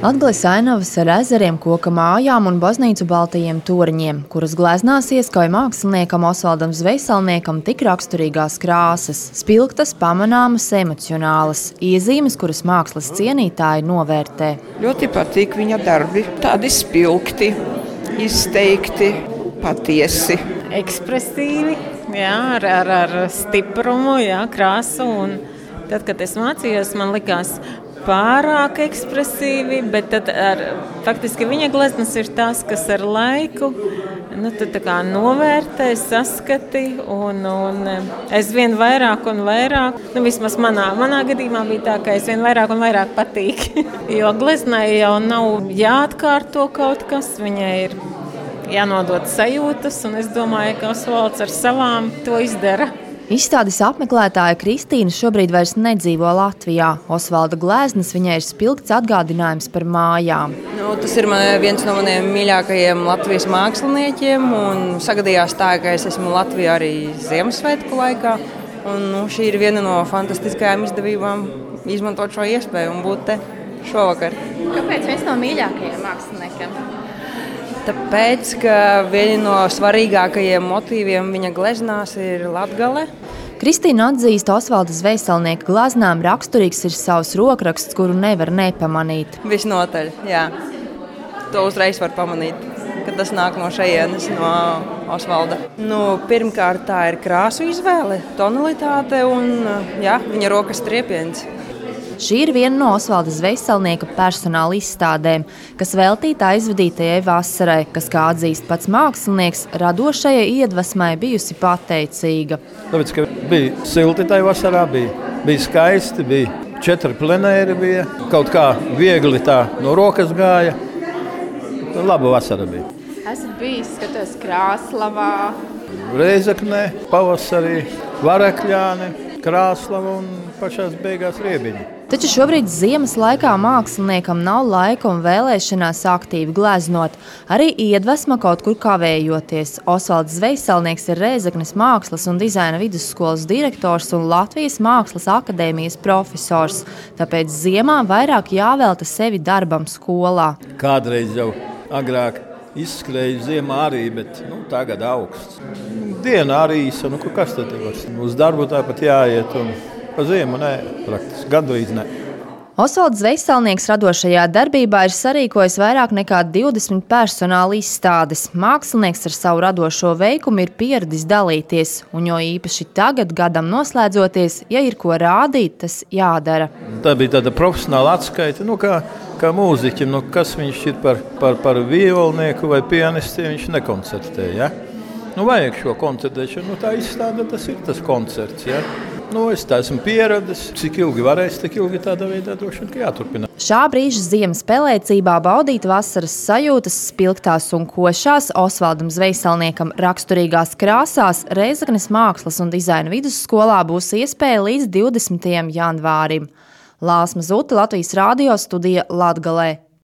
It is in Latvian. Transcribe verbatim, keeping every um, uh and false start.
Latgales ainavas ar ezeriem, koka mājām un baznīcu baltajiem torņiem, kuras gleznās ieskauj māksliniekam Osvaldam Zvejsalniekam tik raksturīgās krāsas, spilgtas, pamanāmas, emocionālas, iezīmes, kuras mākslas cienītāji novērtē. Ļoti patīk viņa darbi, tādi spilgti, izteikti, patiesi. Ekspresīvi, jā, ar, ar, ar stiprumu, jā, krāsu. Un tad, kad es mācījos, man likās pārāk ekspresīvi, bet tad ar, faktiski viņa gleznas ir tās, kas ar laiku nu, tā kā novērtē, saskati un, un aizvien vairāk un vairāk. Nu, vismaz manā, manā gadījumā bija tā, ka aizvien vairāk un vairāk patīk. Jo gleznai jau nav jāatkārto kaut kas, viņai ir jānodod sajūtas, un es domāju, ka Osvalds ar savām to izdara. Izstādes apmeklētāja Kristīna šobrīd vairs nedzīvo Latvijā. Osvalda gleznas viņai ir spilgts atgādinājums par mājām. Nu, tas ir man, viens no maniem mīļākajiem Latvijas māksliniekiem, un sagadījās tā, ka es esmu Latvijā arī Ziemassvētku laikā. Un, nu, šī ir viena no fantastiskajām izdevībām izmantot šo iespēju un būt te šovakar. Kāpēc viens no mīļākajiem māksliniekiem? Tāpēc, ka viena no svarīgākajiem motīviem viņa gleznās ir Latgale. Kristīna atzīst, Osvalda Zvejsalnieka gleznām raksturīgs ir savs rokraksts, kuru nevar nepamanīt. Visnotaļ, jā. To uzreiz var pamanīt, ka tas nāk no šejienes, no Osvalda. Nu, pirmkārt, tā ir krāsu izvēle, tonalitāte un jā, viņa rokas triepiens. Šī ir viena no Osvalda Zvejsalnieka personāla izstādēm, kas veltīta aizvadītajai vasarai, kas, kā atzīst pats mākslinieks, radošajai iedvesmai bijusi pateicīga. Tāpēc, ka bija silti tajā vasarā, bija, bija skaisti, bija četri plenēri, bija kaut kā viegli tā no rokas gāja. Laba vasara bija. Esat bijis, skatos, Krāslavā. Reizeknē, pavasarī, Varakļāni, Krāslava un pašās beigās Riebiņi. Taču šobrīd ziemas laikā māksliniekam nav laika un vēlēšanās aktīvi gleznot. Arī iedvesma kaut kur kavējoties. Osvalds Zvejsalnieks ir Rēzeknes mākslas un dizaina vidusskolas direktors un Latvijas Mākslas akadēmijas profesors. Tāpēc ziemā vairāk jāvelta sevi darbam skolā. Kādreiz jau agrāk izskrēju ziemā arī, bet nu, tagad augsts. Diena arī īsa, nu kas tad var? Uz darbu tāpat jāiet un pa ziemu nē, praktiski gandrīz nē. Osvalds Zvejsalnieks radošajā darbībā ir sarīkojis vairāk nekā divdesmit personāla izstādes. Mākslinieks ar savu radošo veikumu ir pieradis dalīties, un jo īpaši tagad, gadam noslēdzoties, ja ir ko rādīt, tas jādara. Tā bija tāda profesionāla atskaita, nu kā, kā mūziķim, nu kas viņš ir par, par, par violnieku vai pianisti, viņš nekoncertē, ja? Nu vajag šo koncertēšanu, nu tā izstāde, tas ir tas koncerts, ja? Nu, es tā esmu pieradis, cik ilgi varēs, tik ilgi tādā veidā droši vien jāturpina. Šā brīža ziemas pelēcībā baudīt vasaras sajūtas spilgtās un košās Osvaldam Zvejsalniekam raksturīgās krāsās Rēzeknes mākslas un dizaina vidusskolā būs iespēja līdz divdesmitajam janvārim. Lāsma Zute, Latvijas radio studija Latgalē.